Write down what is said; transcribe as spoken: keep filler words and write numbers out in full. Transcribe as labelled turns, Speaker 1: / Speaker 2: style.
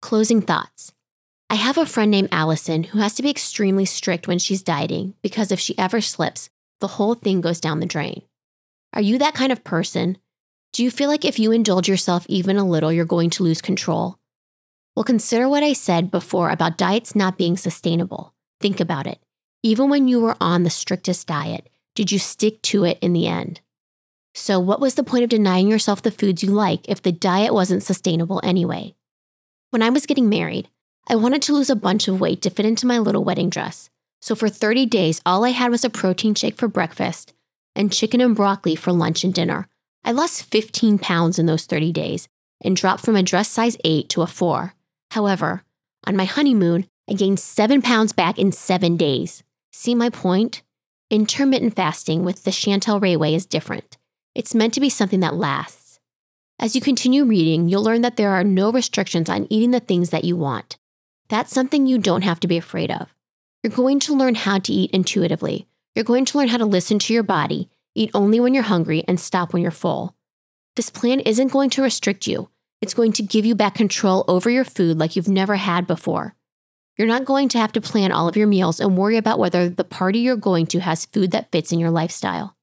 Speaker 1: Closing thoughts. I have a friend named Allison who has to be extremely strict when she's dieting because if she ever slips, the whole thing goes down the drain. Are you that kind of person? Do you feel like if you indulge yourself even a little, you're going to lose control? Well, consider what I said before about diets not being sustainable. Think about it. Even when you were on the strictest diet, did you stick to it in the end? So what was the point of denying yourself the foods you like if the diet wasn't sustainable anyway? When I was getting married, I wanted to lose a bunch of weight to fit into my little wedding dress. So for thirty days, all I had was a protein shake for breakfast and chicken and broccoli for lunch and dinner. I lost fifteen pounds in those thirty days and dropped from a dress size eight to a four. However, on my honeymoon, I gained seven pounds back in seven days. See my point? Intermittent fasting with the Chantel Ray way is different. It's meant to be something that lasts. As you continue reading, you'll learn that there are no restrictions on eating the things that you want. That's something you don't have to be afraid of. You're going to learn how to eat intuitively. You're going to learn how to listen to your body, eat only when you're hungry, and stop when you're full. This plan isn't going to restrict you. It's going to give you back control over your food like you've never had before. You're not going to have to plan all of your meals and worry about whether the party you're going to has food that fits in your lifestyle.